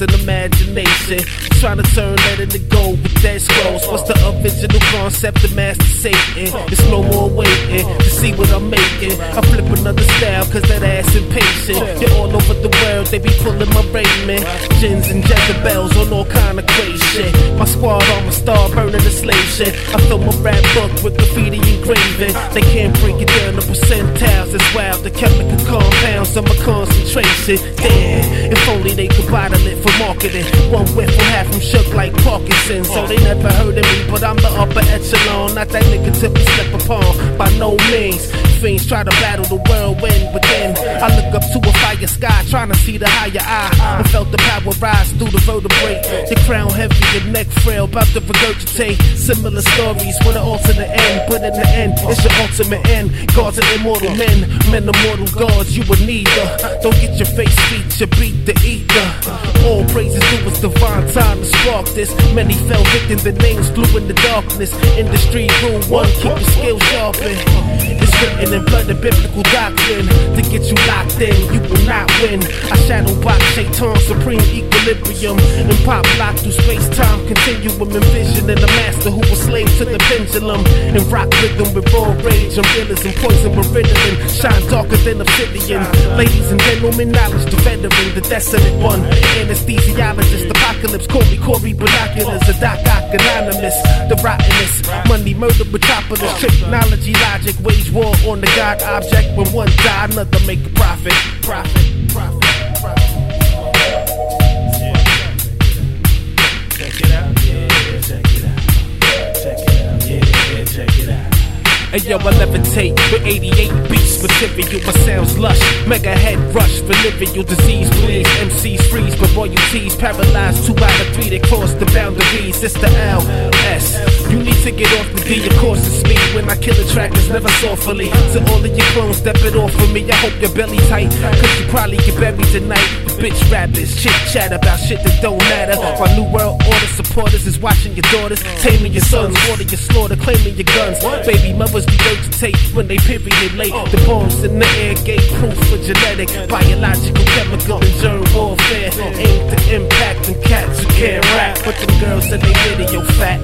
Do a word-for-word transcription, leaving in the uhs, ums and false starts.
an imagination. Trying to turn that into gold with dead scrolls. What's the original concept of Master Satan? It's no more waiting to see what I'm making. I flip another style cause that ass impatient. You're all over the world, they be pulling my raiment. Gins and Jezebels on all kind of crazy shit. My squad on my star burning the slave shit. I fill my rap book with graffiti engraving. They can't break it down to percentiles. It's wild, the chemical compounds of my concentration. Damn, if only they could bottle it for marketing. One whiff will have them shook like Parkinson's. So they never heard of me, but I'm the upper echelon. Not that nigga to be slept upon, by no means. Fiends try to battle the whirlwind within. I look up to a fire sky, trying to see the higher eye. I felt the power rise through the vertebrae. The crown heavy, the neck frail, about to regurgitate. Similar stories with an alternate end, but in the end, it's your ultimate end. Gods are immortal men, men are mortal gods, you a neither. Don't get your face feature, beat the ether. All praises to its divine time to spark this. Many fell victim, the names flew in the darkness. Industry rule one, keep your skills sharpened. It's written in blood, the biblical doctrine. To get you locked in, you will not win. I shadow box Shaitan, supreme equilibrium. And pop lock through space-time continuum. Envisioning a master who was slave to the pendulum. And rock rhythm with raw rage and realism. Poison with riddling, shine darker than obsidian. Ladies and gentlemen, knowledge the veteran, the desolate one. Anesthesiologist, apocalypse, Corey, Corey, binoculars. A Doc Ock anonymous, the rottenness. Money, murder, metropolis. Technology, logic, wage war on the God object. When one die, another make a profit. Profit, profit, profit. Check it out, yeah, check it out. Check it out, yeah, check it out. Hey yo, I levitate with eighty-eight beats material. My sounds lush, mega head rush, venereal disease please. M Cs freeze, but royalties paralyzed. Two out of three that cross the boundaries. It's the L S. You need to get off the D, of course it's me. When I kill a track, it's never softly. To all of your clones, step it off for me. I hope your belly tight, cause you probably get buried tonight. Bitch rappers, chit chat about shit that don't matter. While New World Order supporters is watching your daughters, taming your sons, water your slaughter, claiming your guns. Baby mothers regurgitate when they period late. The bombs in the air gave proof for genetic, biological, chemical, and germ warfare. Aimed to impact them cats who can't rap, but them girls in they video fat.